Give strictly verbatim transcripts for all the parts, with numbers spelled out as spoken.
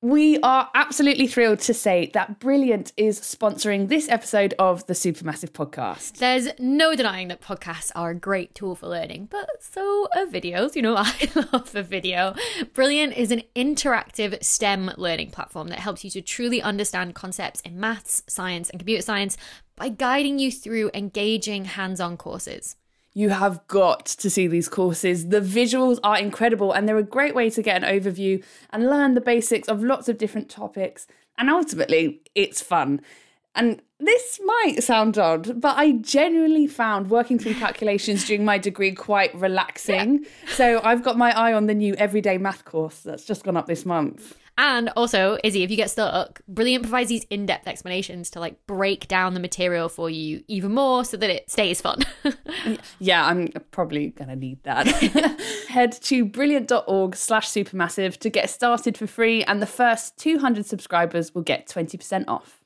We are absolutely thrilled to say that Brilliant is sponsoring this episode of the Supermassive podcast. There's no denying that podcasts are a great tool for learning, but so are videos. You know, I love a video. Brilliant is an interactive STEM learning platform that helps you to truly understand concepts in maths, science, and computer science by guiding you through engaging hands-on courses. You have got to see these courses. The visuals are incredible and they're a great way to get an overview and learn the basics of lots of different topics. And ultimately, it's fun. And this might sound odd, but I genuinely found working through calculations during my degree quite relaxing. Yeah. So I've got my eye on the new everyday math course that's just gone up this month. And also, Izzy, if you get stuck, Brilliant provides these in-depth explanations to like break down the material for you even more so that it stays fun. Yeah, I'm probably going to need that. Head to brilliant.org slash supermassive to get started for free, and the first two hundred subscribers will get twenty percent off.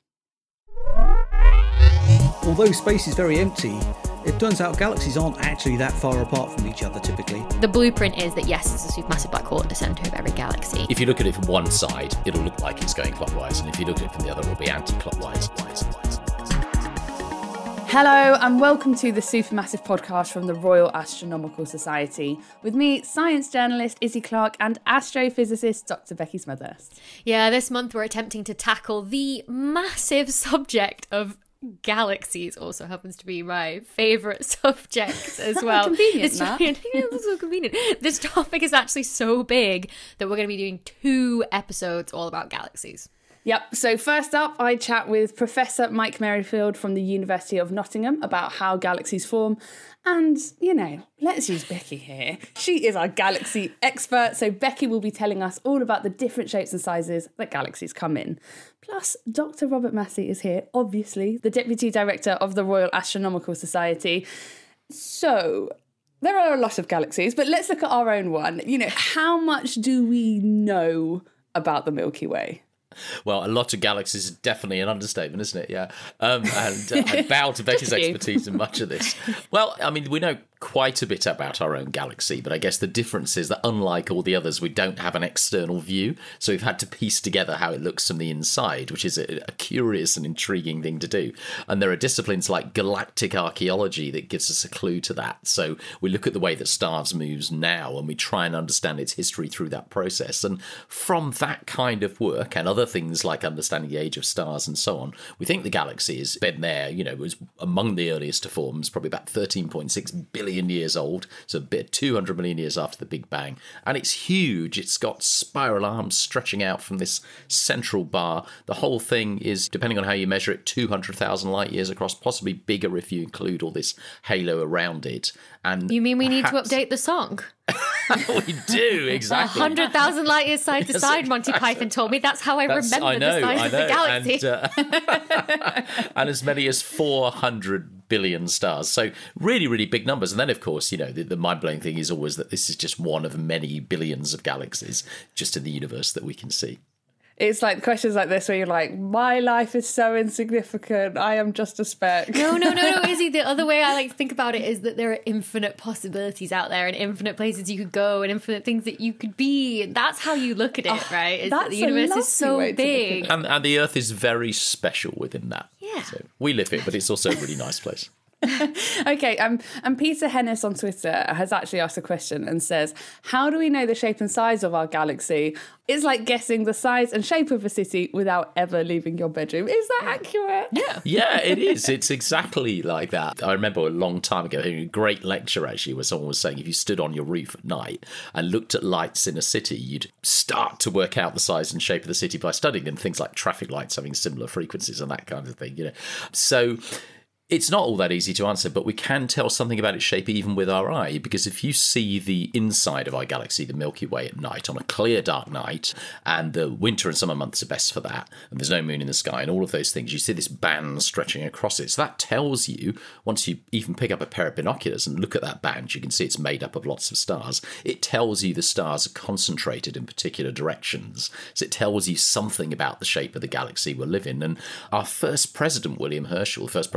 Although space is very empty, it turns out galaxies aren't actually that far apart from each other typically. The blueprint is that, yes, there's a supermassive black hole at the centre of every galaxy. If you look at it from one side, it'll look like it's going clockwise, and if you look at it from the other, it'll be anti-clockwise. Hello and welcome to the Supermassive podcast from the Royal Astronomical Society. With me, science journalist Izzy Clark and astrophysicist Doctor Becky Smethurst. Yeah, this month we're attempting to tackle the massive subject of galaxies. Also happens to be my favourite subject as well. Convenient, it's that. It's so convenient. This topic is actually so big that we're going to be doing two episodes all about galaxies. Yep, so first up, I chat with Professor Mike Merrifield from the University of Nottingham about how galaxies form. And, you know, let's use Becky here. She is our galaxy expert, so Becky will be telling us all about the different shapes and sizes that galaxies come in. Plus, Doctor Robert Massey is here, obviously, the Deputy Director of the Royal Astronomical Society. So, there are a lot of galaxies, but let's look at our own one. You know, how much do we know about the Milky Way? Well, a lot of galaxies is definitely an understatement, isn't it? Yeah. Um, and uh, I bow to Becky's expertise in much of this. Well, I mean, we know quite a bit about our own galaxy, but I guess the difference is that unlike all the others, we don't have an external view. So we've had to piece together how it looks from the inside, which is a, a curious and intriguing thing to do. And there are disciplines like galactic archaeology that gives us a clue to that. So we look at the way that stars moves now and we try and understand its history through that process. And from that kind of work and other things like understanding the age of stars and so on, we think the galaxy has been there, you know, was among the earliest to form, probably about thirteen point six billion years old, so a bit two hundred million years after the Big Bang, and it's huge. It's got spiral arms stretching out from this central bar. The whole thing is, depending on how you measure it, two hundred thousand light years across, possibly bigger if you include all this halo around it. And you mean we perhaps... need to update the song? We do, exactly. one hundred thousand light years side to side, Monty Python told me. That's how I That's, remember I know, the size I of know. the galaxy. And, uh, and as many as four hundred billion stars. So really, really big numbers. And then, of course, you know, the, the mind-blowing thing is always that this is just one of many billions of galaxies just in the universe that we can see. It's like questions like this where you're like, my life is so insignificant. I am just a speck. No, no, no, no, Izzy. The other way I like to think about it is that there are infinite possibilities out there and infinite places you could go and infinite things that you could be. That's how you look at it, oh, right? Is that the universe is so big. And, and the Earth is very special within that. Yeah. So we live it, but it's also a really nice place. Okay, um, and Peter Hennis on Twitter has actually asked a question and says, how do we know the shape and size of our galaxy? It's like guessing the size and shape of a city without ever leaving your bedroom. Is that accurate? Yeah, yeah, it is. It's exactly like that. I remember a long time ago hearing a great lecture, actually, where someone was saying if you stood on your roof at night and looked at lights in a city, you'd start to work out the size and shape of the city by studying them, things like traffic lights having similar frequencies and that kind of thing, you know. So it's not all that easy to answer, but we can tell something about its shape even with our eye, because if you see the inside of our galaxy, the Milky Way, at night, on a clear, dark night, and the winter and summer months are best for that, and there's no moon in the sky and all of those things, you see this band stretching across it. So that tells you, once you even pick up a pair of binoculars and look at that band, you can see it's made up of lots of stars. It tells you the stars are concentrated in particular directions. So it tells you something about the shape of the galaxy we live in. And our first president, William Herschel, the first president of the Royal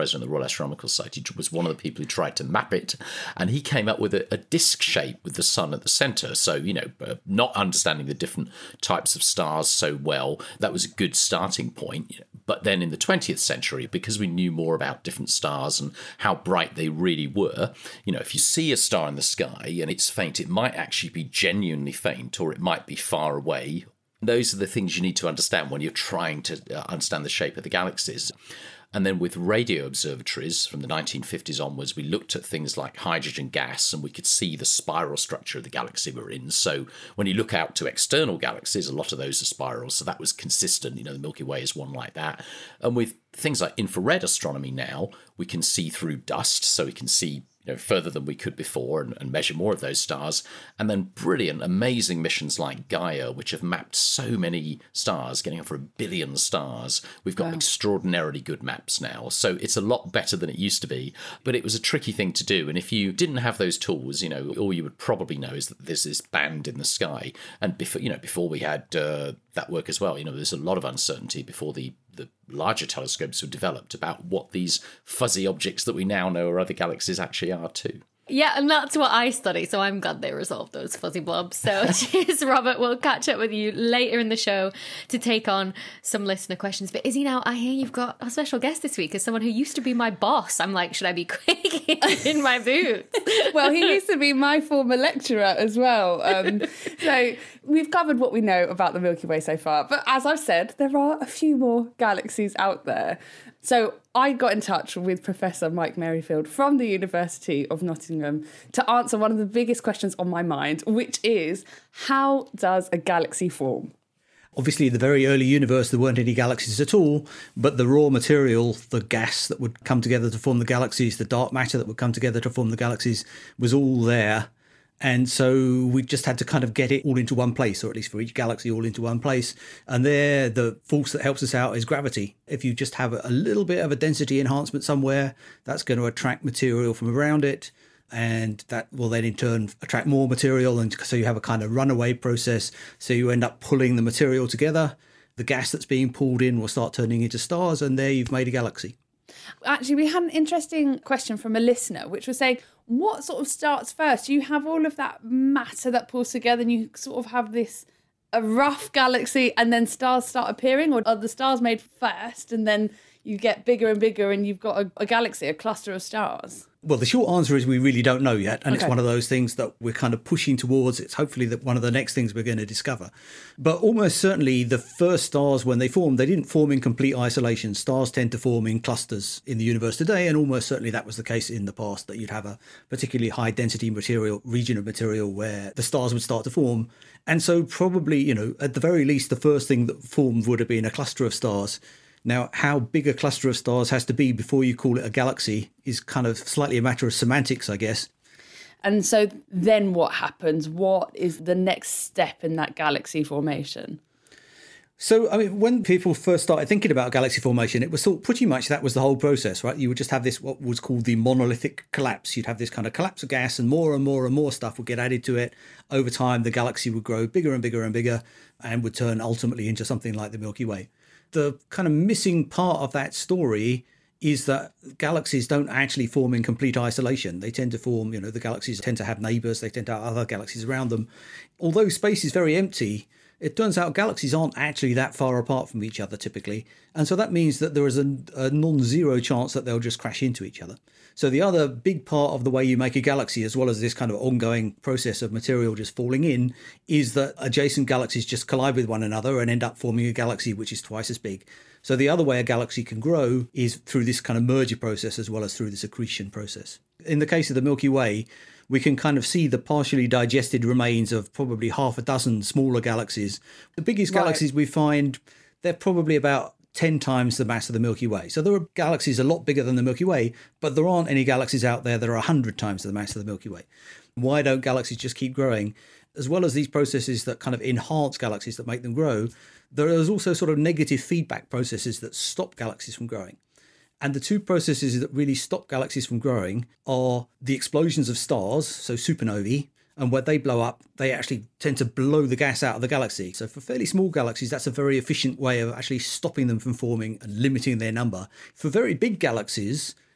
Spiral Astronomical Society. He was one of the people who tried to map it, and he came up with a, a disc shape with the sun at the centre. So, you know, uh, not understanding the different types of stars so well, that was a good starting point. But then in the twentieth century, because we knew more about different stars and how bright they really were, you know, if you see a star in the sky and it's faint, it might actually be genuinely faint, or it might be far away. Those are the things you need to understand when you're trying to understand the shape of the galaxies. And then with radio observatories from the nineteen fifties onwards, we looked at things like hydrogen gas, and we could see the spiral structure of the galaxy we're in. So when you look out to external galaxies, a lot of those are spirals. So that was consistent. You know, the Milky Way is one like that. And with things like infrared astronomy now, we can see through dust. So we can see, you know, further than we could before, and, and measure more of those stars. And then brilliant, amazing missions like Gaia, which have mapped so many stars, getting over a billion stars. We've got wow. extraordinarily good maps now. So it's a lot better than it used to be, but it was a tricky thing to do. And if you didn't have those tools, you know, all you would probably know is that there's this band in the sky. And before, you know, before we had uh, that work as well, you know, there's a lot of uncertainty before the the larger telescopes were developed about what these fuzzy objects that we now know are other galaxies actually are too. Yeah, and that's what I study, so I'm glad they resolved those fuzzy blobs. So cheers, Robert. We'll catch up with you later in the show to take on some listener questions. But Izzy, now I hear you've got a special guest this week as someone who used to be my boss. I'm like, should I be quick in my boots? Well, he used to be my former lecturer as well. Um, so we've covered what we know about the Milky Way so far. But as I've said, there are a few more galaxies out there. So I got in touch with Professor Mike Merrifield from the University of Nottingham to answer one of the biggest questions on my mind, which is, how does a galaxy form? Obviously, in the very early universe, there weren't any galaxies at all, but the raw material, the gas that would come together to form the galaxies, the dark matter that would come together to form the galaxies, was all there. And so we just had to kind of get it all into one place, or at least for each galaxy all into one place. And there, the force that helps us out is gravity. If you just have a little bit of a density enhancement somewhere, that's going to attract material from around it. And that will then in turn attract more material. And so you have a kind of runaway process. So you end up pulling the material together. The gas that's being pulled in will start turning into stars. And there you've made a galaxy. Actually, we had an interesting question from a listener, which was saying, what sort of starts first? You have all of that matter that pulls together and you sort of have this a rough galaxy and then stars start appearing, or are the stars made first and then you get bigger and bigger and you've got a, a galaxy, a cluster of stars? Well, the short answer is we really don't know yet. And okay. It's one of those things that we're kind of pushing towards. It's hopefully that one of the next things we're going to discover. But almost certainly the first stars, when they formed, they didn't form in complete isolation. Stars tend to form in clusters in the universe today. And almost certainly that was the case in the past, that you'd have a particularly high density material, region of material where the stars would start to form. And so probably, you know, at the very least, the first thing that formed would have been a cluster of stars. Now, how big a cluster of stars has to be before you call it a galaxy is kind of slightly a matter of semantics, I guess. And so then what happens? What is the next step in that galaxy formation? So, I mean, when people first started thinking about galaxy formation, it was thought pretty much that was the whole process, right? You would just have this, what was called the monolithic collapse. You'd have this kind of collapse of gas and more and more and more stuff would get added to it. Over time, the galaxy would grow bigger and bigger and bigger and would turn ultimately into something like the Milky Way. The kind of missing part of that story is that galaxies don't actually form in complete isolation. They tend to form, you know, the galaxies tend to have neighbours, they tend to have other galaxies around them. Although space is very empty, it turns out galaxies aren't actually that far apart from each other typically. And so that means that there is a, a non-zero chance that they'll just crash into each other. So the other big part of the way you make a galaxy, as well as this kind of ongoing process of material just falling in, is that adjacent galaxies just collide with one another and end up forming a galaxy which is twice as big. So the other way a galaxy can grow is through this kind of merger process as well as through this accretion process. In the case of the Milky Way, we can kind of see the partially digested remains of probably half a dozen smaller galaxies. The biggest Right. galaxies we find, they're probably about ten times the mass of the Milky Way. So there are galaxies a lot bigger than the Milky Way, but there aren't any galaxies out there that are one hundred times the mass of the Milky Way. Why don't galaxies just keep growing? As well as these processes that kind of enhance galaxies that make them grow, there is also sort of negative feedback processes that stop galaxies from growing. And the two processes that really stop galaxies from growing are the explosions of stars, so supernovae, and when they blow up, they actually tend to blow the gas out of the galaxy. So for fairly small galaxies, that's a very efficient way of actually stopping them from forming and limiting their number. For very big galaxies,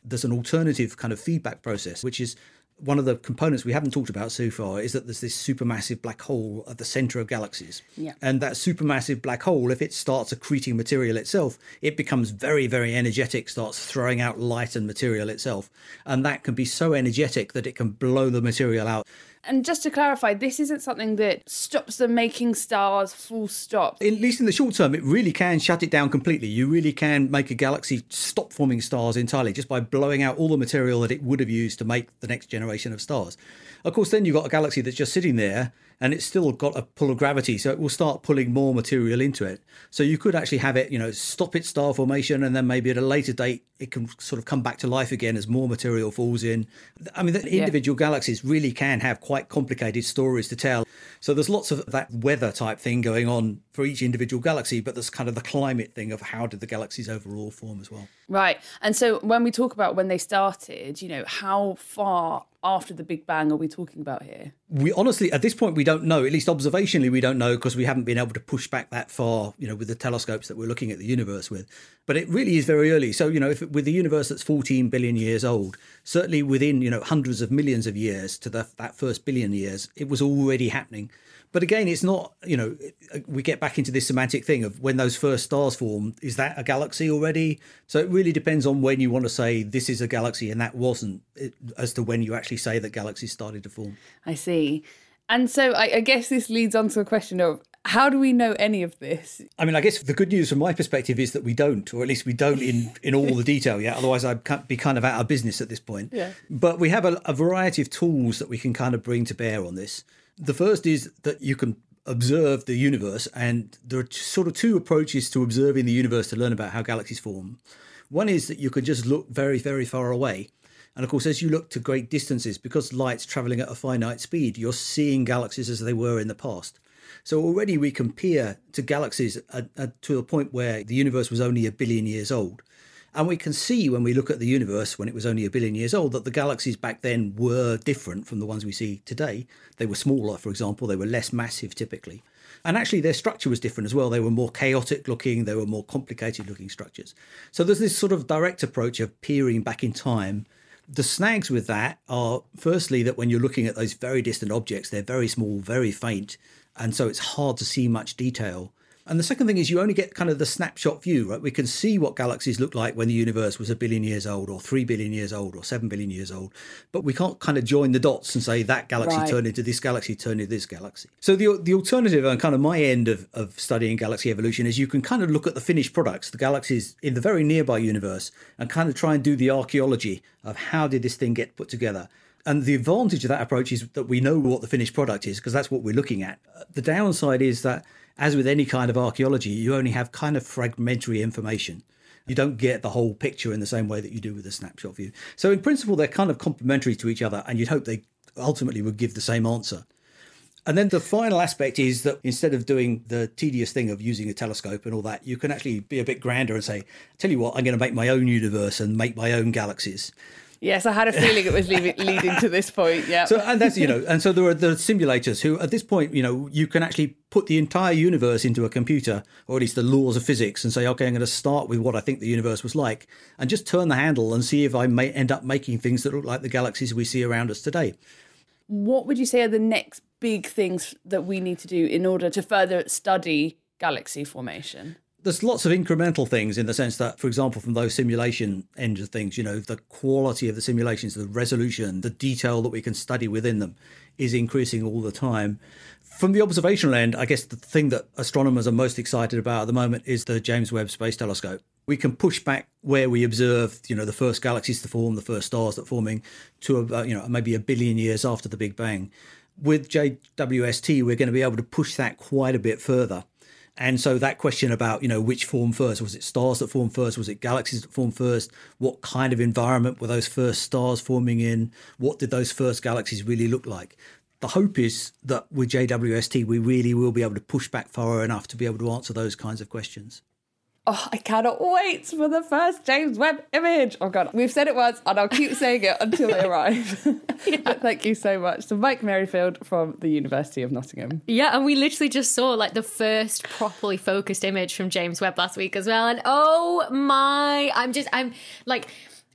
there's an alternative kind of feedback process, which is one of the components we haven't talked about so far, is that there's this supermassive black hole at the center of galaxies. Yeah. And that supermassive black hole, if it starts accreting material itself, it becomes very, very energetic, starts throwing out light and material itself. And that can be so energetic that it can blow the material out. And just to clarify, this isn't something that stops them making stars full stop. At least in the short term, it really can shut it down completely. You really can make a galaxy stop forming stars entirely just by blowing out all the material that it would have used to make the next generation of stars. Of course, then you've got a galaxy that's just sitting there and it's still got a pull of gravity, so it will start pulling more material into it. So you could actually have it, you know, stop its star formation, and then maybe at a later date it can sort of come back to life again as more material falls in. I mean, the individual yeah. galaxies really can have quite complicated stories to tell. So there's lots of that weather type thing going on for each individual galaxy, but there's kind of the climate thing of how did the galaxies overall form as well. Right. And so when we talk about when they started, you know, how far after the Big Bang are we talking about here? We honestly, at this point, we don't know. At least observationally, we don't know, because we haven't been able to push back that far, you know, with the telescopes that we're looking at the universe with. But it really is very early. So, you know, if with the universe that's fourteen billion years old, certainly within, you know, hundreds of millions of years to the, that first billion years, it was already happening. But again, it's not, you know, we get back into this semantic thing of when those first stars form, is that a galaxy already? So it really depends on when you want to say this is a galaxy and that wasn't, as to when you actually say that galaxies started to form. I see. And so I, I guess this leads on to a question of, how do we know any of this? I mean, I guess the good news from my perspective is that we don't, or at least we don't in, in all the detail yet. Otherwise, I'd be kind of out of business at this point. Yeah. But we have a, a variety of tools that we can kind of bring to bear on this. The first is that you can observe the universe, and there are sort of two approaches to observing the universe to learn about how galaxies form. One is that you can just look very, very far away. And of course, as you look to great distances, because light's traveling at a finite speed, you're seeing galaxies as they were in the past. So already we compare to galaxies at, at, to a point where the universe was only a billion years old. And we can see when we look at the universe when it was only a billion years old that the galaxies back then were different from the ones we see today. They were smaller, for example. They were less massive typically. And actually their structure was different as well. They were more chaotic looking. They were more complicated looking structures. So there's this sort of direct approach of peering back in time. The snags with that are, firstly, that when you're looking at those very distant objects, they're very small, very faint. And so it's hard to see much detail. And the second thing is you only get kind of the snapshot view, right? We can see what galaxies look like when the universe was a billion years old or three billion years old or seven billion years old. But we can't kind of join the dots and say that galaxy right. turned into this galaxy, turned into this galaxy. So the the alternative and kind of my end of, of studying galaxy evolution is you can kind of look at the finished products, the galaxies in the very nearby universe, and kind of try and do the archaeology of how did this thing get put together. And the advantage of that approach is that we know what the finished product is because that's what we're looking at. The downside is that, as with any kind of archaeology, you only have kind of fragmentary information. You don't get the whole picture in the same way that you do with a snapshot view. So in principle, they're kind of complementary to each other, and you'd hope they ultimately would give the same answer. And then the final aspect is that instead of doing the tedious thing of using a telescope and all that, you can actually be a bit grander and say, tell you what, I'm going to make my own universe and make my own galaxies. Yes, I had a feeling it was leaving, leading to this point. Yeah. So and that's you know, and so there are the simulators who, at this point, you know, you can actually put the entire universe into a computer, or at least the laws of physics, and say, okay, I'm going to start with what I think the universe was like, and just turn the handle and see if I may end up making things that look like the galaxies we see around us today. What would you say are the next big things that we need to do in order to further study galaxy formation? There's lots of incremental things in the sense that, for example, from those simulation ends of things, you know, the quality of the simulations, the resolution, the detail that we can study within them is increasing all the time. From the observational end, I guess the thing that astronomers are most excited about at the moment is the James Webb Space Telescope. We can push back where we observed, you know, the first galaxies to form, the first stars that forming to, about, you know, maybe a billion years after the Big Bang. With J W S T, we're going to be able to push that quite a bit further. And so that question about, you know, which formed first, was it stars that formed first? Was it galaxies that formed first? What kind of environment were those first stars forming in? What did those first galaxies really look like? The hope is that with J W S T, we really will be able to push back far enough to be able to answer those kinds of questions. Oh, I cannot wait for the first James Webb image. Oh, God. We've said it once, and I'll keep saying it until they arrive. Yeah. But thank you so much to Mike Merrifield from the University of Nottingham. Yeah, and we literally just saw, like, the first properly focused image from James Webb last week as well. And, oh, my... I'm just... I'm, like...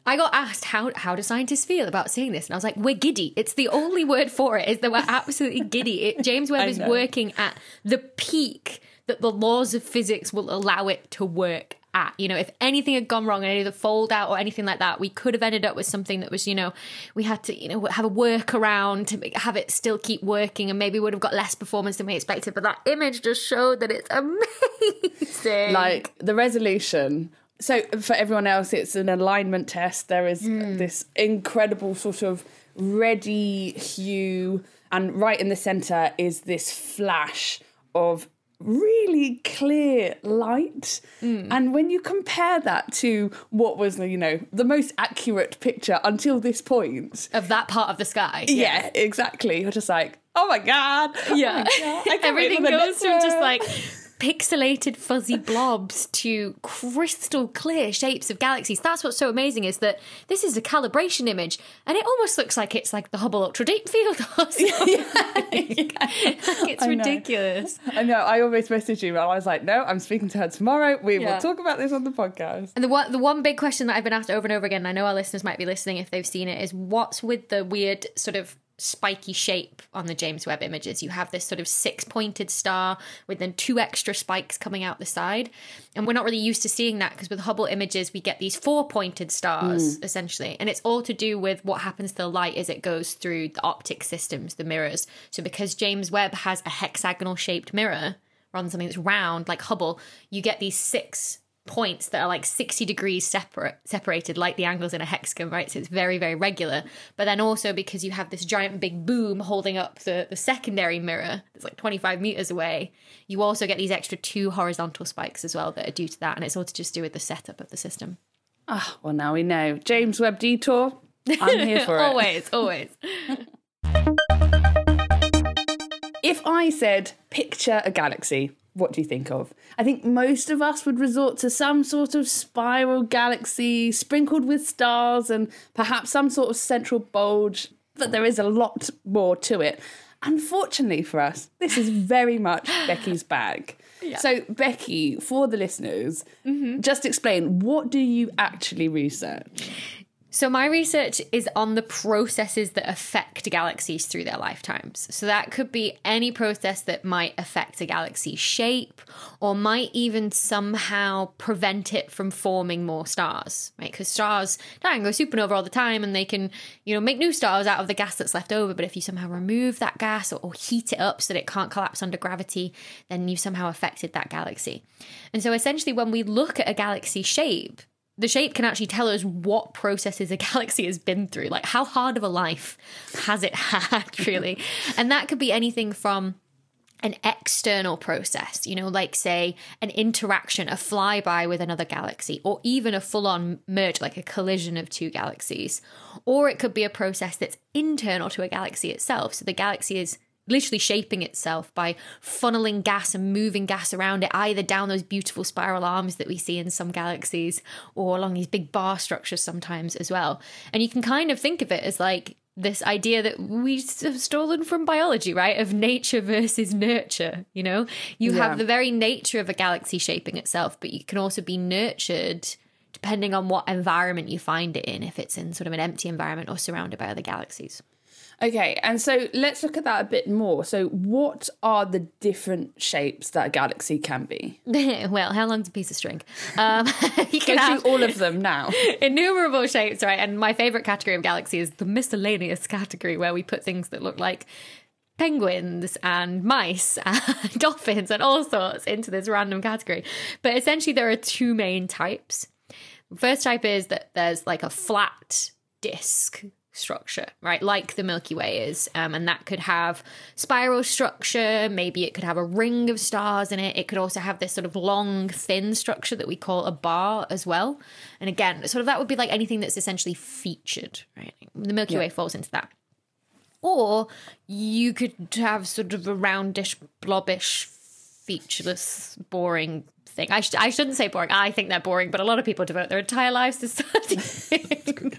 I got asked, how how do scientists feel about seeing this? And I was like, we're giddy. It's the only word for it, is that we're absolutely giddy. It, James Webb is working at the peak that the laws of physics will allow it to work at. You know, if anything had gone wrong, any of the fold out or anything like that, we could have ended up with something that was, you know, we had to, you know, have a workaround to have it still keep working, and maybe would have got less performance than we expected. But that image just showed that it's amazing. Like the resolution. So for everyone else, it's an alignment test. There is Mm. this incredible sort of reddy hue, and right in the centre is this flash of really clear light. Mm. And when you compare that to what was, you know, the most accurate picture until this point of that part of the sky. Yeah, yeah, exactly. You're just like, oh my God. Yeah. Oh my God. Everything goes from just like pixelated fuzzy blobs to crystal clear shapes of galaxies. That's what's so amazing, is that this is a calibration image, and it almost looks like it's like the Hubble Ultra Deep Field or something. Yeah, yeah. Like, it's I ridiculous. Know. I know. I always messaged you, and I was like, no, I'm speaking to her tomorrow. We yeah. will talk about this on the podcast. And the one, the one big question that I've been asked over and over again, and I know our listeners might be listening if they've seen it, is what's with the weird sort of spiky shape on the James Webb images? You have this sort of six-pointed star with then two extra spikes coming out the side. And we're not really used to seeing that, because with Hubble images, we get these four-pointed stars, mm. essentially. And it's all to do with what happens to the light as it goes through the optic systems, the mirrors. So because James Webb has a hexagonal-shaped mirror, rather than something that's round like Hubble, you get these six points that are like sixty degrees separate separated, like the angles in a hexagon, right? So it's very, very regular. But then also because you have this giant big boom holding up the, the secondary mirror that's like twenty-five meters away, you also get these extra two horizontal spikes as well that are due to that. And it's all to just do with the setup of the system. Ah, oh, well, now we know. James Webb Detour, I'm here for it. Always, always. If I said, picture a galaxy, what do you think of? I think most of us would resort to some sort of spiral galaxy sprinkled with stars and perhaps some sort of central bulge, but there is a lot more to it. Unfortunately for us, this is very much Becky's bag. Yeah. So, Becky, for the listeners, mm-hmm. just explain, what do you actually research? So my research is on the processes that affect galaxies through their lifetimes. So that could be any process that might affect a galaxy's shape, or might even somehow prevent it from forming more stars, right? Because stars die and go supernova all the time, and they can, you know, make new stars out of the gas that's left over. But if you somehow remove that gas, or, or heat it up so that it can't collapse under gravity, then you've somehow affected that galaxy. And so essentially when we look at a galaxy shape, the shape can actually tell us what processes a galaxy has been through, like how hard of a life has it had, really. And that could be anything from an external process, you know, like say an interaction, a flyby with another galaxy, or even a full-on merge, like a collision of two galaxies. Or it could be a process that's internal to a galaxy itself. So the galaxy is literally shaping itself by funneling gas and moving gas around it, either down those beautiful spiral arms that we see in some galaxies, or along these big bar structures sometimes as well. And you can kind of think of it as like this idea that we have stolen from biology, right? Of nature versus nurture, you know? You yeah. have the very nature of a galaxy shaping itself, but you can also be nurtured depending on what environment you find it in, if it's in sort of an empty environment or surrounded by other galaxies. Okay, and so let's look at that a bit more. So what are the different shapes that a galaxy can be? Well, how long's a piece of string? Um, you can Go have through all of them now. Innumerable shapes, right? And my favourite category of galaxy is the miscellaneous category, where we put things that look like penguins and mice and dolphins and all sorts into this random category. But essentially there are two main types. The first type is that there's like a flat disk structure, right, like the Milky Way is, um, and that could have spiral structure. Maybe it could have a ring of stars in it. It could also have this sort of long thin structure that we call a bar as well. And again, sort of that would be like anything that's essentially featured, right? The Milky yeah. Way falls into that. Or you could have sort of a roundish, blobbish, featureless, boring thing. I, sh- I shouldn't say boring. I think they're boring, but a lot of people devote their entire lives to studying.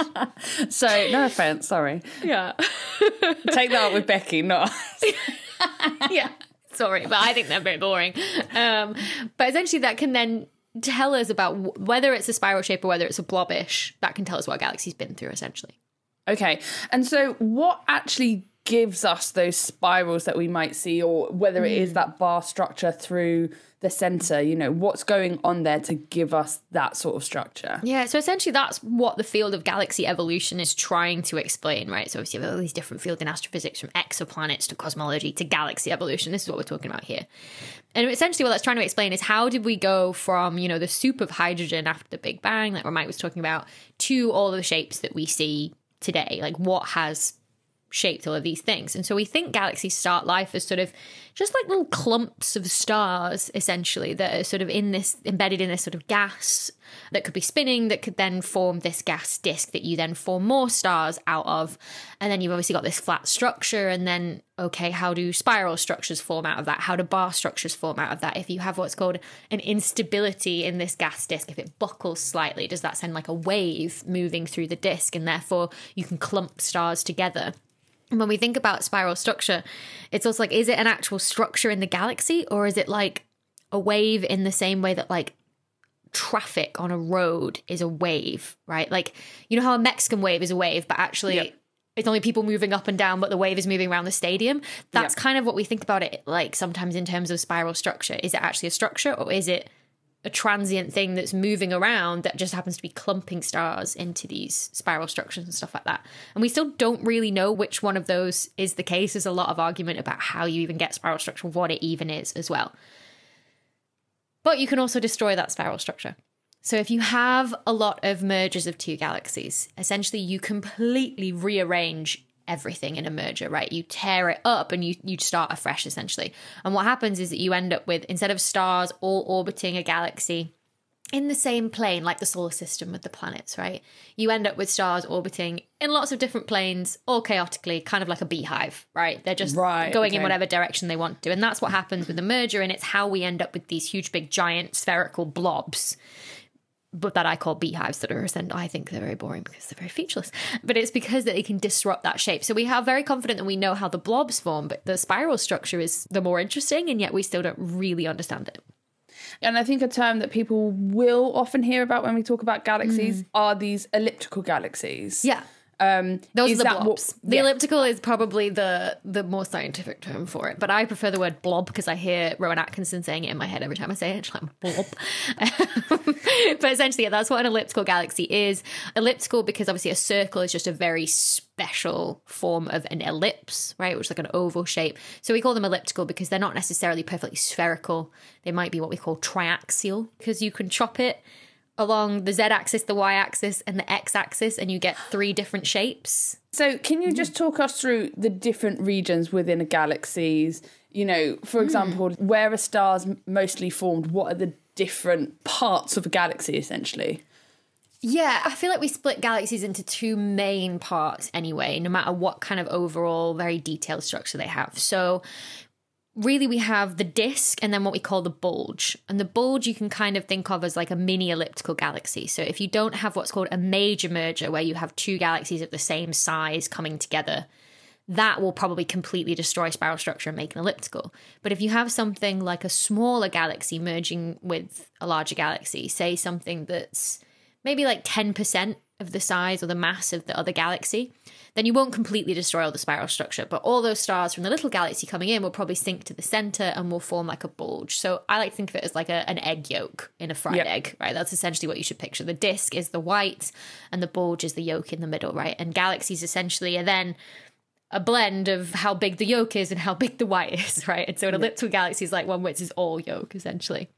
So, no offense, sorry. Yeah. Take that up with Becky, not us. Yeah, sorry, but I think they're very boring. Um, but essentially that can then tell us about w- whether it's a spiral shape or whether it's a blobbish. That can tell us what a galaxy's been through, essentially. Okay. And so what actually gives us those spirals that we might see, or whether it is that bar structure through the center, you know, what's going on there to give us that sort of structure? Yeah, so essentially that's what the field of galaxy evolution is trying to explain, right? So obviously you have all these different fields in astrophysics, from exoplanets to cosmology to galaxy evolution. This is what we're talking about here. And essentially what that's trying to explain is how did we go from, you know, the soup of hydrogen after the Big Bang, like what Mike was talking about, to all the shapes that we see today? Like what has shaped all of these things? And so we think galaxies start life as sort of just like little clumps of stars, essentially, that are sort of in this, embedded in this sort of gas that could be spinning, that could then form this gas disk that you then form more stars out of. And then you've obviously got this flat structure. And then, okay, how do spiral structures form out of that? How do bar structures form out of that? If you have what's called an instability in this gas disk, if it buckles slightly, does that send like a wave moving through the disk? And therefore you can clump stars together. And when we think about spiral structure, it's also like, is it an actual structure in the galaxy, or is it like a wave in the same way that like traffic on a road is a wave, right? Like, you know how a Mexican wave is a wave, but actually yep. it's only people moving up and down, but the wave is moving around the stadium. That's yep. kind of what we think about it like sometimes in terms of spiral structure. Is it actually a structure, or is it a transient thing that's moving around that just happens to be clumping stars into these spiral structures and stuff like that? And we still don't really know which one of those is the case. There's a lot of argument about how you even get spiral structure, what it even is as well. But you can also destroy that spiral structure. So if you have a lot of mergers of two galaxies, essentially you completely rearrange everything in a merger, right? You tear it up and you you start afresh, essentially. And what happens is that you end up with, instead of stars all orbiting a galaxy in the same plane, like the solar system with the planets, right? You end up with stars orbiting in lots of different planes, all chaotically, kind of like a beehive, right? They're just right, going okay. in whatever direction they want to. And that's what happens with the merger, and it's how we end up with these huge, big, giant spherical blobs, but that I call beehives, that are, I think they're very boring because they're very featureless. But it's because that they can disrupt that shape. So we are very confident that we know how the blobs form, but the spiral structure is the more interesting, and yet we still don't really understand it. And I think a term that people will often hear about when we talk about galaxies mm. are these elliptical galaxies. Yeah. Um, Those are the blobs. What, the yeah. elliptical is probably the the more scientific term for it, but I prefer the word blob because I hear Rowan Atkinson saying it in my head every time I say it. It's like blob. But essentially, yeah, that's what an elliptical galaxy is. Elliptical because obviously a circle is just a very special form of an ellipse, right? Which is like an oval shape. So we call them elliptical because they're not necessarily perfectly spherical. They might be what we call triaxial because you can chop it along the z-axis, the y-axis, and the x-axis, and you get three different shapes. So can you just talk us through the different regions within a galaxies? You know, for example, mm. where are stars mostly formed? What are the different parts of a galaxy, essentially? Yeah, I feel like we split galaxies into two main parts anyway, no matter what kind of overall very detailed structure they have. So really, we have the disk and then what we call the bulge. And the bulge you can kind of think of as like a mini elliptical galaxy. So if you don't have what's called a major merger, where you have two galaxies of the same size coming together, that will probably completely destroy spiral structure and make an elliptical. But if you have something like a smaller galaxy merging with a larger galaxy, say something that's maybe like ten percent of the size or the mass of the other galaxy, then you won't completely destroy all the spiral structure. But all those stars from the little galaxy coming in will probably sink to the center and will form like a bulge. So I like to think of it as like a, an egg yolk in a fried yep. egg, right? That's essentially what you should picture. The disk is the white and the bulge is the yolk in the middle, right? And galaxies essentially are then a blend of how big the yolk is and how big the white is, right? And so an elliptical galaxy is like one which is all yolk, essentially.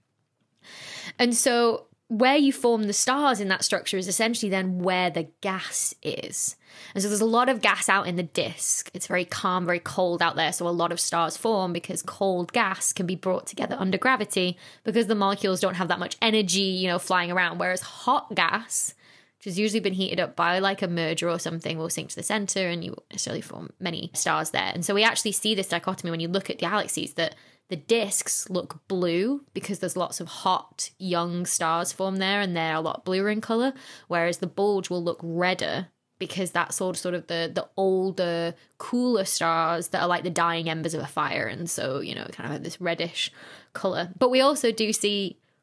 And so where you form the stars in that structure is essentially then where the gas is. And so there's a lot of gas out in the disk. It's very calm, very cold out there. So a lot of stars form because cold gas can be brought together under gravity because the molecules don't have that much energy, you know, flying around. Whereas hot gas, which has usually been heated up by like a merger or something, will sink to the center and you won't necessarily form many stars there. And so we actually see this dichotomy when you look at galaxies, that the disks look blue because there's lots of hot, young stars form there and they're a lot bluer in colour, whereas the bulge will look redder because that's all sort of the, the older, cooler stars that are like the dying embers of a fire. And so, you know, kind of have this reddish colour. But we also do see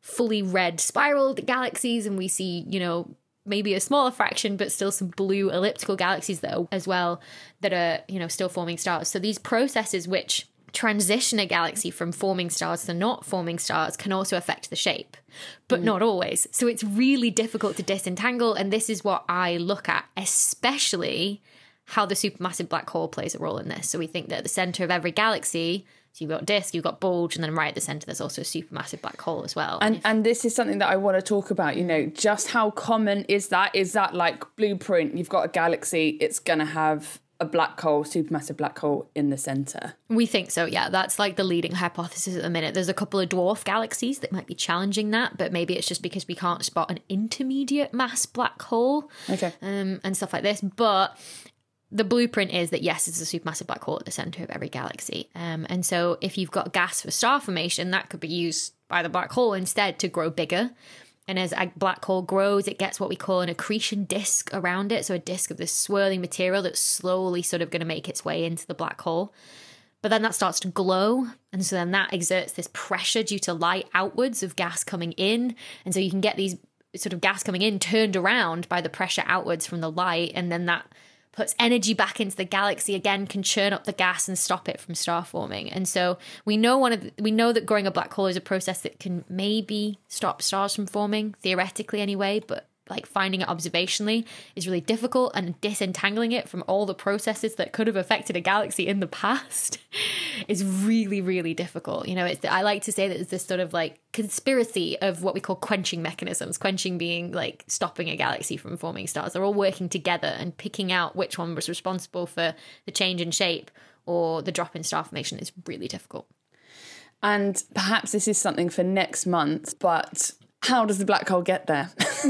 fully red spiral galaxies, and we see, you know, maybe a smaller fraction, but still some blue elliptical galaxies that are, as well, that are, you know, still forming stars. So these processes which transition a galaxy from forming stars to not forming stars can also affect the shape, but mm. not always. So it's really difficult to disentangle, and this is what I look at, especially how the supermassive black hole plays a role in this. So we think that at the center of every galaxy, so you've got disk, you've got bulge, and then right at the center there's also a supermassive black hole as well. And if- and this is something that I want to talk about, you know, just how common is that? Is that like blueprint? You've got a galaxy, it's going to have a black hole, supermassive black hole in the center. We think so, yeah. That's like the leading hypothesis at the minute. There's a couple of dwarf galaxies that might be challenging that, but maybe it's just because we can't spot an intermediate mass black hole, okay, um, and stuff like this. But the blueprint is that, yes, it's a supermassive black hole at the center of every galaxy. Um, and so if you've got gas for star formation, that could be used by the black hole instead to grow bigger. And as a black hole grows, it gets what we call an accretion disk around it. So a disk of this swirling material that's slowly sort of going to make its way into the black hole. But then that starts to glow. And so then that exerts this pressure due to light outwards of gas coming in. And so you can get these sort of gas coming in turned around by the pressure outwards from the light. And then that puts energy back into the galaxy, again, can churn up the gas and stop it from star forming. And so we know one of the, we know that growing a black hole is a process that can maybe stop stars from forming, theoretically anyway, but like finding it observationally is really difficult, and disentangling it from all the processes that could have affected a galaxy in the past is really, really difficult. You know, it's, I like to say that it's this sort of like conspiracy of what we call quenching mechanisms, quenching being like stopping a galaxy from forming stars. They're all working together, and picking out which one was responsible for the change in shape or the drop in star formation is really difficult. And perhaps this is something for next month, but how does the black hole get there? just,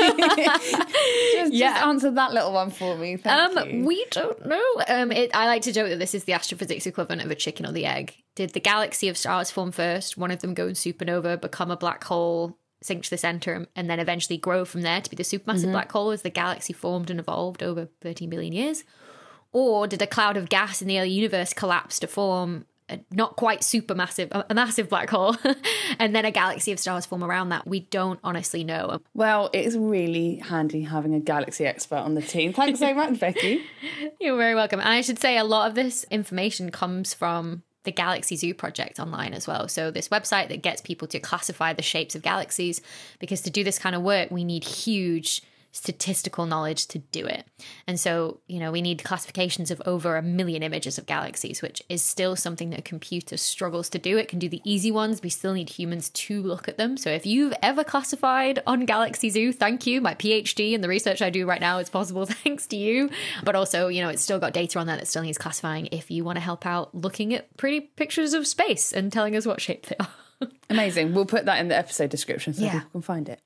Yeah. just answer that little one for me. Thank Um, you. we don't know. Um, it, I like to joke that this is the astrophysics equivalent of a chicken or the egg. Did the galaxy of stars form first, one of them go in supernova, become a black hole, sink to the center, and then eventually grow from there to be the supermassive Mm-hmm. black hole as the galaxy formed and evolved over thirteen billion years? Or did a cloud of gas in the early universe collapse to form a not quite supermassive, a, a massive black hole, and then a galaxy of stars form around that? We don't honestly know. Well, it's really handy having a galaxy expert on the team. Thanks so much, Becky. You're very welcome. And I should say a lot of this information comes from the Galaxy Zoo project online as well. So this website that gets people to classify the shapes of galaxies, because to do this kind of work, we need huge statistical knowledge to do it. And so, you know, we need classifications of over a million images of galaxies, which is still something that a computer struggles to do. It can do the easy ones. We still need humans to look at them. So if you've ever classified on Galaxy Zoo, thank you. My PhD and the research I do right now is possible thanks to you. But also, you know, it's still got data on there that still needs classifying if you want to help out looking at pretty pictures of space and telling us what shape they are. Amazing. We'll put that in the episode description so Yeah. people can find it.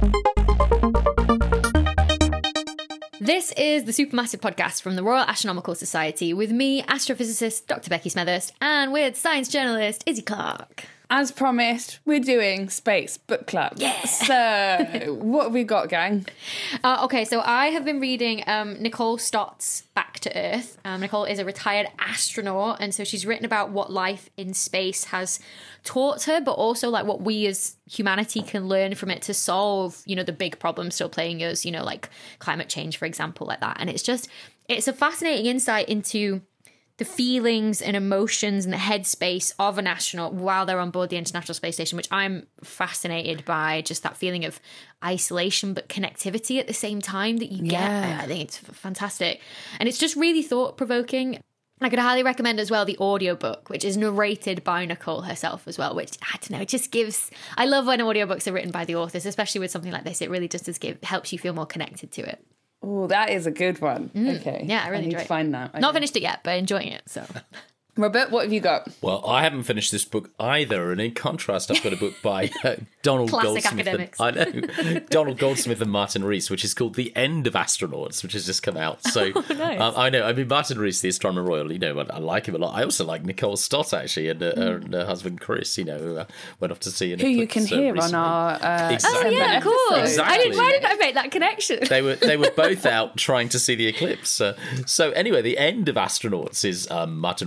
This is the Supermassive Podcast from the Royal Astronomical Society with me, astrophysicist Doctor Becky Smethurst, and with science journalist Izzy Clark. As promised, we're doing Space Book Club. Yeah. So, what have we got, gang? Uh, okay, so I have been reading um, Nicole Stott's Back to Earth. Um, Nicole is a retired astronaut, and so she's written about what life in space has taught her, but also like what we as humanity can learn from it to solve, you know, the big problems still plaguing us, you know, like climate change, for example, like that. And it's just, it's a fascinating insight into the feelings and emotions and the headspace of an astronaut while they're on board the International Space Station, which I'm fascinated by, just that feeling of isolation but connectivity at the same time that you get. Yeah. I think it's fantastic. And it's just really thought-provoking. I could highly recommend as well the audiobook, which is narrated by Nicole herself as well, which, I don't know, it just gives... I love when audiobooks are written by the authors, especially with something like this. It really just does give, helps you feel more connected to it. Oh, that is a good one. Okay. Yeah, I really I need enjoy to it. find that. Not Okay. finished it yet, but enjoying it, so... Robert, what have you got? Well, I haven't finished this book either, and in contrast, I've got a book by uh, Donald Classic Goldsmith. academics. And, I know Donald Goldsmith and Martin Rees, which is called The End of Astronauts, which has just come out. So Oh, nice. um, I know. I mean, Martin Rees, the astronomer royal, you know, I, I like him a lot. I also like Nicole Stott actually, and, uh, Mm. and her husband Chris. You know, who uh, went off to see an Who you can eclipse, uh, hear recently. on our... Uh, Exactly. Oh, yeah, December cool. episode. I didn't, why Exactly. did I make that connection? They were they were both out trying to see the eclipse. Uh, so anyway, The End of Astronauts is um, Martin Rees' quite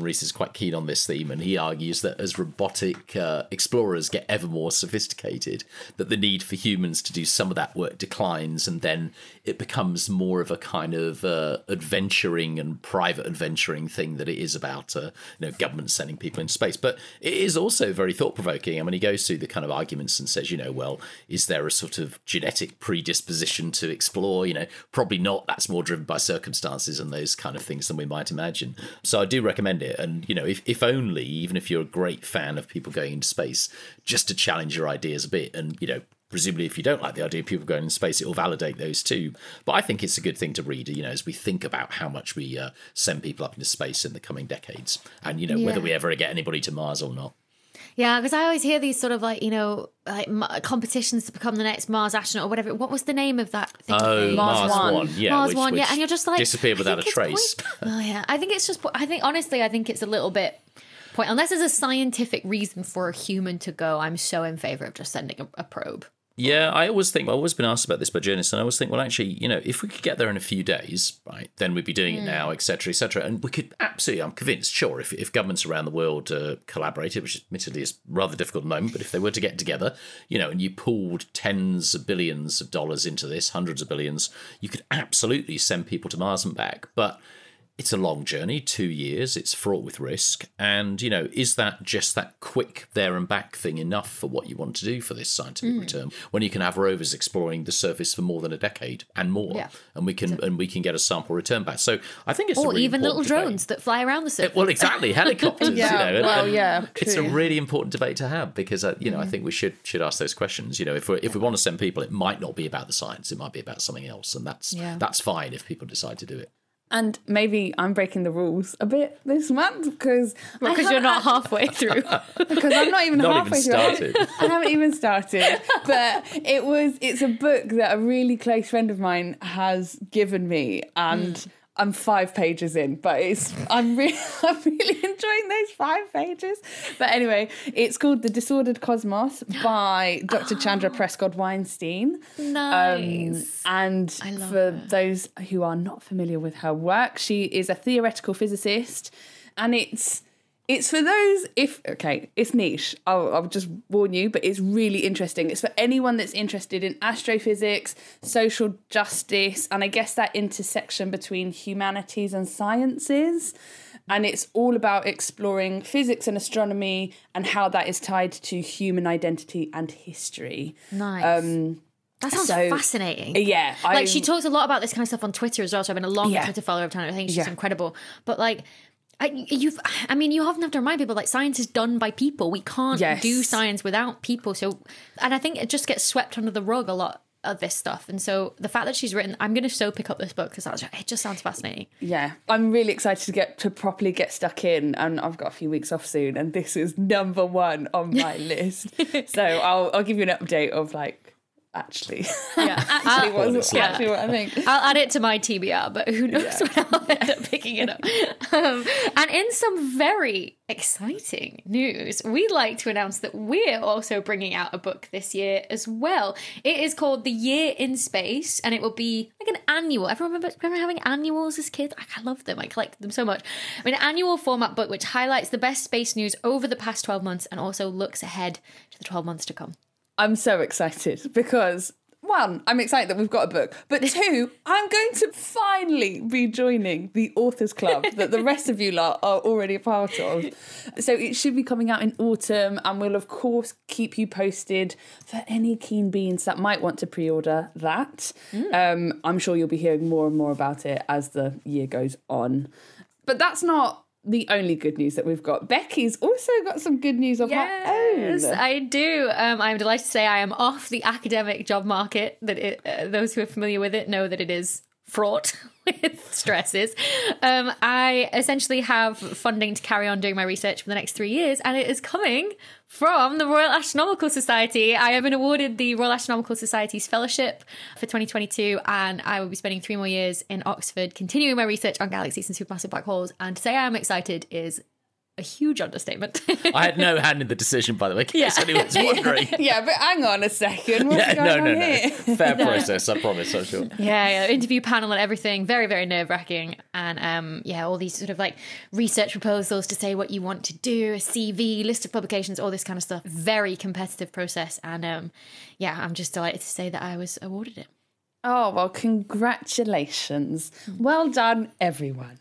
quite keen on this theme, and he argues that as robotic uh, explorers get ever more sophisticated, that the need for humans to do some of that work declines, and then it becomes more of a kind of uh, adventuring and private adventuring thing that it is about uh, you know, government sending people into space. But it is also very thought-provoking. I mean, he goes through the kind of arguments and says, you know, well, is there a sort of genetic predisposition to explore? You know, probably not. That's more driven by circumstances and those kind of things than we might imagine. So I do recommend it. And, you know, if, if only, even if you're a great fan of people going into space, just to challenge your ideas a bit. And, you know, presumably if you don't like the idea of people going into space, it will validate those too. But I think it's a good thing to read, you know, as we think about how much we uh, send people up into space in the coming decades. And, you know, yeah. whether we ever get anybody to Mars or not. Yeah, because I always hear these sort of like, you know, like competitions to become the next Mars astronaut or whatever. What was the name of that thing? Oh, Mars, Mars One. One. Yeah, Mars which, One, which yeah. And you're just like... disappeared without a trace. Quite, oh, yeah. I think it's just... I think, honestly, I think it's a little bit... point. Unless there's a scientific reason for a human to go, I'm so in favour of just sending a, a probe. Yeah, I always think, I've always been asked about this by journalists, and I always think, well, actually, you know, if we could get there in a few days, right, then we'd be doing it now, et cetera, et cetera. And we could absolutely, I'm convinced, sure, if, if governments around the world uh, collaborated, which admittedly is rather difficult at the moment, but if they were to get together, you know, and you pooled tens of billions of dollars into this, hundreds of billions, you could absolutely send people to Mars and back. But it's a long journey, two years, it's fraught with risk. And, you know, is that just that quick there and back thing enough for what you want to do for this scientific mm. return when you can have rovers exploring the surface for more than a decade and more, yeah. and we can and we can get a sample return back. So I think it's or a really even little debate. Drones that fly around the surface. Well, exactly, helicopters. yeah, you know, well, and, yeah, it's true. a really important debate to have because uh, you know mm. I Mm-hmm. think we should should ask those questions. You know, if we if we want to send people, it might not be about the science; it might be about something else, and that's yeah. that's fine if people decide to do it. And maybe I'm breaking the rules a bit this month because well, you're not halfway through. Because I'm not even not halfway even started. through. I haven't even started. But it was it's a book that a really close friend of mine has given me, and mm. I'm five pages in, but it's I'm really I'm really enjoying those five pages. But anyway, it's called The Disordered Cosmos by Doctor Chandra Prescott Weinstein. Nice. Um, and for her. those who are not familiar with her work, she is a theoretical physicist, and it's It's for those, if, okay, it's niche, I'll, I'll just warn you, but it's really interesting. It's for anyone that's interested in astrophysics, social justice, and I guess that intersection between humanities and sciences. And it's all about exploring physics and astronomy and how that is tied to human identity and history. Nice. Um, That sounds so, fascinating. Yeah. Like, I'm, she talks a lot about this kind of stuff on Twitter as well, so I've been a long Yeah. Twitter follower of her. I think she's Yeah. incredible. But, like... I, you've, I mean, you often have to remind people, like, science is done by people. We can't Yes. do science without people. So, and I think it just gets swept under the rug a lot of this stuff. And so the fact that she's written, I'm going to so pick up this book because it just sounds fascinating. Yeah, I'm really excited to get to properly get stuck in, and I've got a few weeks off soon, and this is number one on my list. So I'll I'll give you an update of like. Actually, yeah, actually, uh, what's, yeah. actually what I think. I'll add it to my T B R, but who knows Yeah. when I'll end up picking it up. Um, and in some very exciting news, we'd like to announce that we're also bringing out a book this year as well. It is called The Year in Space, and it will be like an annual. Everyone remember, remember having annuals as kids? I love them. I collect them so much. I mean, an annual format book which highlights the best space news over the past twelve months and also looks ahead to the twelve months to come. I'm so excited because, one, I'm excited that we've got a book, but two, I'm going to finally be joining the authors club that the rest of you lot are already a part of. So it should be coming out in autumn, and we'll of course keep you posted for any keen beans that might want to pre-order that. Mm. Um, I'm sure you'll be hearing more and more about it as the year goes on. But that's not the only good news that we've got. Becky's also got some good news of yes, her own. Yes, I do. Um, I'm delighted to say I am off the academic job market. That it, uh, those who are familiar with it know that it is fraught with stresses. Um, I essentially have funding to carry on doing my research for the next three years, and it is coming from the Royal Astronomical Society. I have been awarded the Royal Astronomical Society's fellowship for twenty twenty-two, and I will be spending three more years in Oxford continuing my research on galaxies and supermassive black holes. And to say I am excited is a huge understatement. I had no hand in the decision, by the way, in case Yeah. anyone's wondering. Yeah, but hang on a second. What's Yeah, going no, on no, no. here? Fair process, I promise, I'm sure. Yeah, yeah, interview panel and everything. Very, very nerve wracking. And um, yeah, all these sort of like research proposals to say what you want to do, a C V, list of publications, all this kind of stuff. Very competitive process. And um, yeah, I'm just delighted to say that I was awarded it. Oh, well, congratulations. Well done, everyone.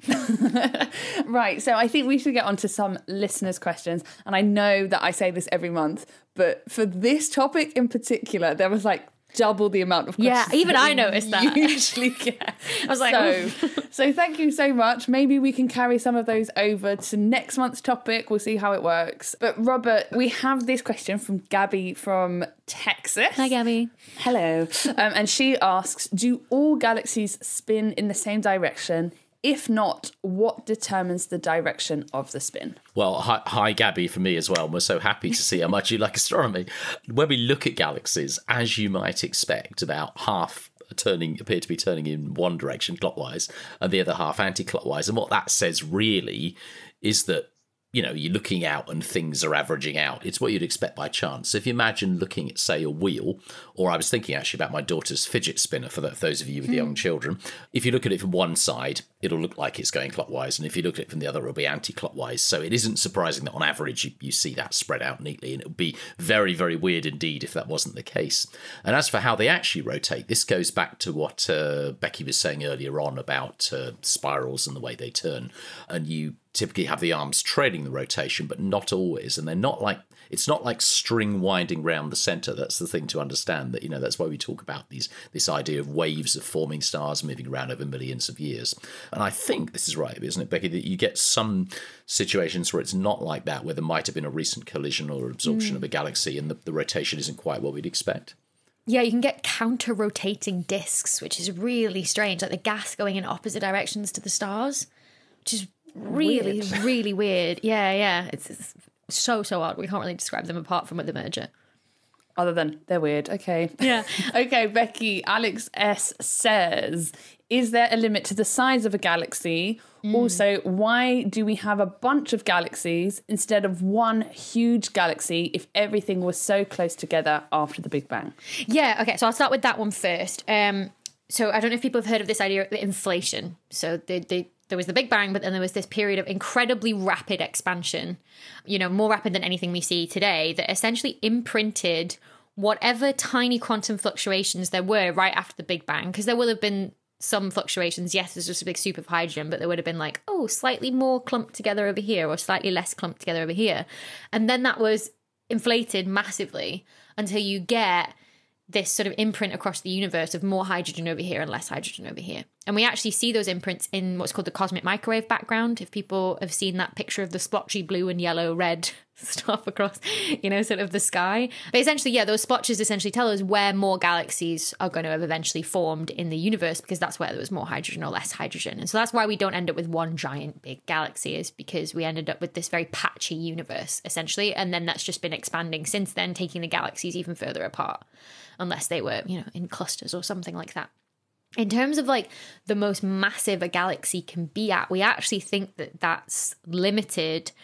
Right, so I think we should get on to some listeners' questions. And I know that I say this every month, but for this topic in particular, there was like double the amount of questions. Yeah, even that I we noticed that. usually get. I was like, so, so thank you so much. Maybe we can carry some of those over to next month's topic. We'll see how it works. But Robert, we have this question from Gabby from Texas. Hi, Gabby. Hello. Um, and she asks, do all galaxies spin in the same direction? If not, what determines the direction of the spin? Well, hi, hi, Gabby, for me as well. We're so happy to see how much you like astronomy. When we look at galaxies, as you might expect, about half turning appear to be turning in one direction clockwise and the other half anti-clockwise. And what that says really is that, you know, you're looking out and things are averaging out. It's what you'd expect by chance. So if you imagine looking at, say, a wheel, or I was thinking actually about my daughter's fidget spinner for, the, for those of you with Hmm. young children. If you look at it from one side, it'll look like it's going clockwise. And if you look at it from the other, it'll be anti-clockwise. So it isn't surprising that on average, you, you see that spread out neatly. And it would be very, very weird indeed if that wasn't the case. And as for how they actually rotate, this goes back to what uh, Becky was saying earlier on about uh, spirals and the way they turn. And you typically have the arms trailing the rotation, but not always. And they're not like, it's not like string winding round the centre. That's the thing to understand, that, you know, that's why we talk about these, this idea of waves of forming stars moving around over millions of years. And I think this is right, isn't it, Becky, that you get some situations where it's not like that, where there might have been a recent collision or absorption mm. of a galaxy and the, the rotation isn't quite what we'd expect. Yeah, you can get counter-rotating disks, which is really strange, like the gas going in opposite directions to the stars, which is really, weird. really weird. Yeah, yeah. It's, it's so, so odd. We can't really describe them apart from with the merger. Other than they're weird. Okay. Yeah. Okay, Becky, Alex S. says, is there a limit to the size of a galaxy? Mm. Also, why do we have a bunch of galaxies instead of one huge galaxy if everything was so close together after the Big Bang? Yeah, okay, so I'll start with that one first. Um, so I don't know if people have heard of this idea of inflation. So the the there was the Big Bang, but then there was this period of incredibly rapid expansion, you know, more rapid than anything we see today, that essentially imprinted whatever tiny quantum fluctuations there were right after the Big Bang, because there will have been some fluctuations. Yes, there's just a big soup of hydrogen, but there would have been like, oh, slightly more clumped together over here or slightly less clumped together over here. And then that was inflated massively until you get this sort of imprint across the universe of more hydrogen over here and less hydrogen over here. And we actually see those imprints in what's called the cosmic microwave background. If people have seen that picture of the splotchy blue and yellow red stuff across, you know, sort of the sky. But essentially, yeah, those splotches essentially tell us where more galaxies are going to have eventually formed in the universe, because that's where there was more hydrogen or less hydrogen. And so that's why we don't end up with one giant big galaxy, is because we ended up with this very patchy universe, essentially. And then that's just been expanding since then, taking the galaxies even further apart, unless they were, you know, in clusters or something like that. In terms of like the most massive a galaxy can be at, we actually think that that's limited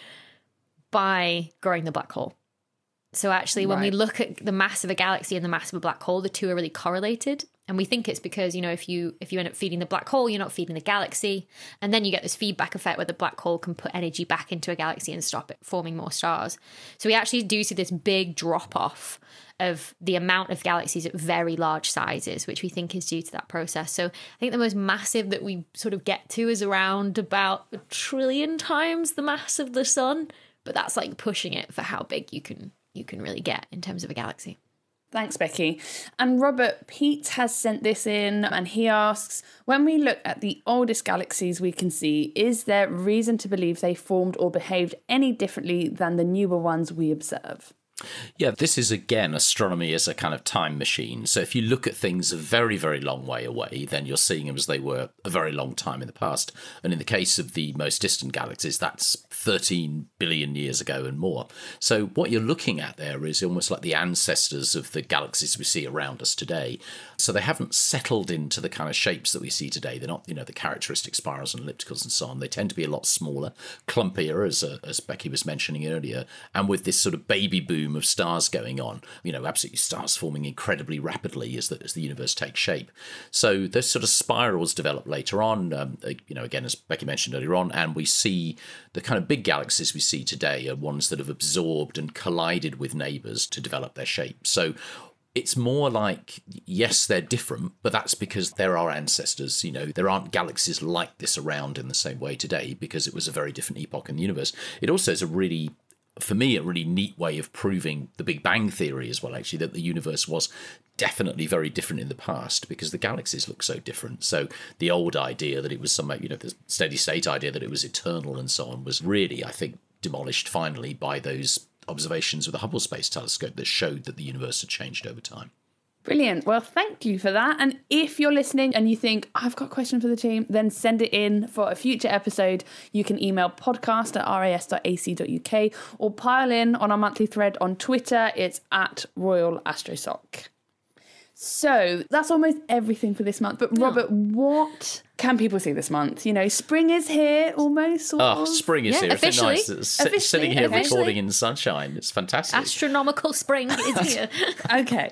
by growing the black hole. So actually, when Right. we look at the mass of a galaxy and the mass of a black hole, the two are really correlated. And we think it's because, you know, if you if you end up feeding the black hole, you're not feeding the galaxy. And then you get this feedback effect where the black hole can put energy back into a galaxy and stop it forming more stars. So we actually do see this big drop off of the amount of galaxies at very large sizes, which we think is due to that process. So I think the most massive that we sort of get to is around about a trillion times the mass of the sun. But that's like pushing it for how big you can you can really get in terms of a galaxy. Thanks, Becky. And Robert, Pete has sent this in and he asks, when we look at the oldest galaxies we can see, is there reason to believe they formed or behaved any differently than the newer ones we observe? Yeah, this is again astronomy as a kind of time machine. So if you look at things a very, very long way away, then you're seeing them as they were a very long time in the past. And in the case of the most distant galaxies, that's thirteen billion years ago and more. So what you're looking at there is almost like the ancestors of the galaxies we see around us today. So they haven't settled into the kind of shapes that we see today. They're not, you know, the characteristic spirals and ellipticals and so on. They tend to be a lot smaller, clumpier, as uh, as Becky was mentioning earlier. And with this sort of baby boom of stars going on, you know, absolutely stars forming incredibly rapidly as the, as the universe takes shape. So those sort of spirals develop later on, um, you know, again, as Becky mentioned earlier on, and we see the kind of big galaxies we see today are ones that have absorbed and collided with neighbours to develop their shape. So it's more like, yes, they're different, but that's because they're our ancestors. You know, there aren't galaxies like this around in the same way today because it was a very different epoch in the universe. It also is a really, for me, a really neat way of proving the Big Bang Theory as well, actually, that the universe was definitely very different in the past because the galaxies look so different. So the old idea that it was some, you know, the steady state idea that it was eternal and so on was really, I think, demolished finally by those observations with the Hubble Space Telescope that showed that the universe had changed over time. Brilliant. Well, thank you for that. And if you're listening and you think, I've got a question for the team, then send it in for a future episode. You can email podcast at ras dot a c dot u k or pile in on our monthly thread on Twitter. It's at Royal Astrosoc. So that's almost everything for this month. But Robert, what can people see this month? You know, spring is here almost. Sort oh, of. spring is yeah, here. Officially. It's nice. It's officially, sitting here officially. recording in the sunshine. It's fantastic. Astronomical spring is here. Okay.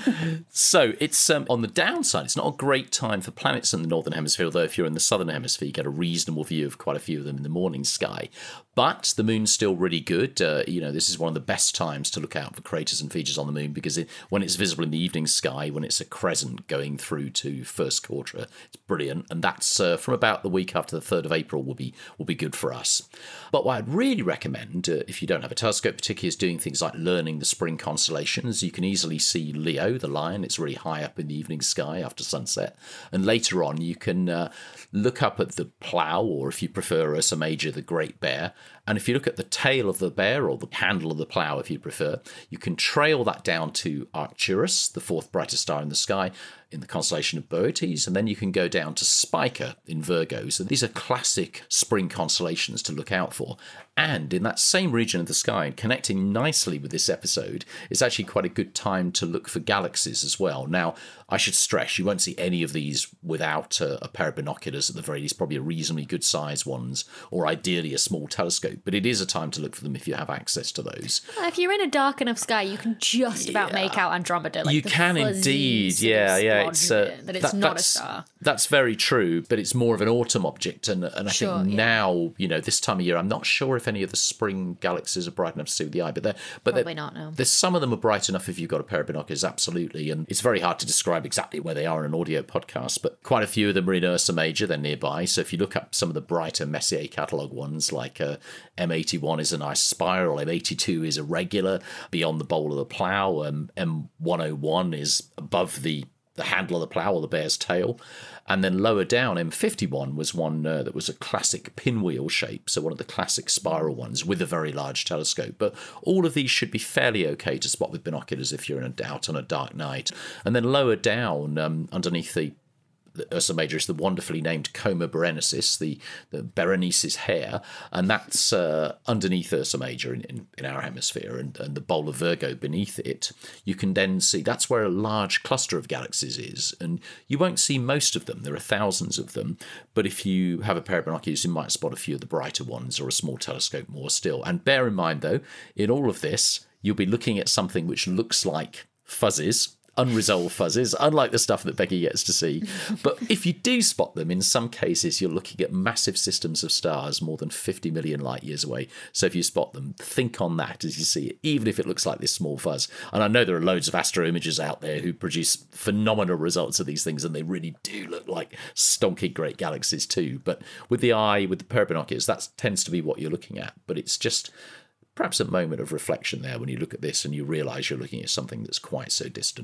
So it's um, on the downside, it's not a great time for planets in the Northern Hemisphere, although if you're in the Southern Hemisphere, you get a reasonable view of quite a few of them in the morning sky. But the moon's still really good. Uh, you know, this is one of the best times to look out for craters and features on the moon because it, when it's visible in the evening sky, when it's a crescent going through to first quarter, it's brilliant. And that's uh, from about the week after the third of April will be will be good for us. But what I'd really recommend, uh, if you don't have a telescope particularly, is doing things like learning the spring constellations. You can easily see Leo, the lion. It's really high up in the evening sky after sunset. And later on, you can uh, look up at the Plough, or if you prefer Ursa Major, the Great Bear. And if you look at the tail of the bear, or the handle of the Plough, if you prefer, you can trail that down to Arcturus, the fourth brightest star in the sky, in the constellation of Boötes, and then you can go down to Spica in Virgo. So these are classic spring constellations to look out for. And in that same region of the sky, and connecting nicely with this episode, is actually quite a good time to look for galaxies as well. Now, I should stress, you won't see any of these without a, a pair of binoculars, at the very least, probably a reasonably good size ones, or ideally a small telescope. But it is a time to look for them if you have access to those. Well, if you're in a dark enough sky, you can just about Yeah. make out Andromeda. Like you the can fuzzy indeed, sort of yeah, yeah. splodge It's of uh, it, that it's that- not a that's, star. That's very true, but it's more of an autumn object, and and I Sure, think yeah. now, you know, this time of year, I'm not sure if any of the spring galaxies are bright enough to see with the eye, but they're but Probably they're, not, no. There's some of them are bright enough if you've got a pair of binoculars, absolutely, and it's very hard to describe exactly where they are in an audio podcast, but quite a few of them are in Ursa Major, they're nearby. So if you look up some of the brighter Messier catalogue ones, like uh, M eighty-one is a nice spiral, M eighty-two is a regular beyond the bowl of the Plough, um, M one oh one is above the the handle of the Plough or the bear's tail. And then lower down, M fifty-one was one uh, that was a classic pinwheel shape, so one of the classic spiral ones with a very large telescope. But all of these should be fairly okay to spot with binoculars if you're in a, out on a dark night. And then lower down, um, underneath the Ursa Major, is the wonderfully named Coma Berenices, the, the Berenice's hare, and that's uh, underneath Ursa Major in, in, in our hemisphere, and, and the bowl of Virgo beneath it. You can then see that's where a large cluster of galaxies is, and you won't see most of them. There are thousands of them, but if you have a pair of binoculars, you might spot a few of the brighter ones, or a small telescope more still. And bear in mind, though, in all of this, you'll be looking at something which looks like fuzzies, unresolved fuzzies, unlike the stuff that Becky gets to see. But if you do spot them, in some cases, you're looking at massive systems of stars more than fifty million light years away. So if you spot them, think on that as you see it, even if it looks like this small fuzz. And I know there are loads of astro imagers out there who produce phenomenal results of these things, and they really do look like stonking great galaxies too. But with the eye, with the pair of binoculars, that tends to be what you're looking at. But it's just perhaps a moment of reflection there when you look at this and you realise you're looking at something that's quite so distant.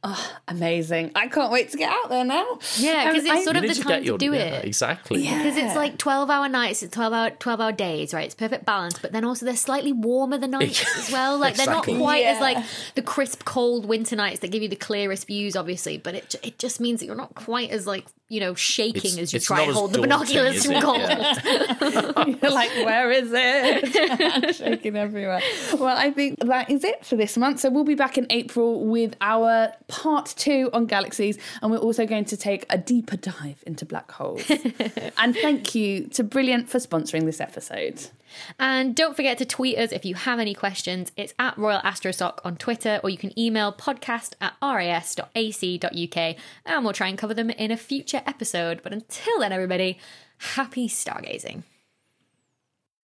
Oh, amazing. I can't wait to get out there now. Yeah, because Um, it's sort I- of You the need to time get your, to do yeah, it. exactly. Yeah. Because it's like twelve hour nights, it's twelve hour twelve hour days, right? It's perfect balance, but then also they're slightly warmer the nights as well. Like they're Exactly. not quite as Yeah. like the crisp, cold winter nights that give you the clearest views, obviously, but it it just means that you're not quite as like, you know, shaking It's- as you it's try not and as hold the daunting, binoculars is from it? cold. Yeah. You're like, where is it? Shaking everywhere. Well, I think that is it for this month. So we'll be back in April with our part two on galaxies, and we're also going to take a deeper dive into black holes. And thank you to Brilliant for sponsoring this episode. And don't forget to tweet us if you have any questions. It's at Royal Astrosoc on Twitter, or you can email podcast at ras dot a c dot u k, and we'll try and cover them in a future episode. But until then, everybody, happy stargazing.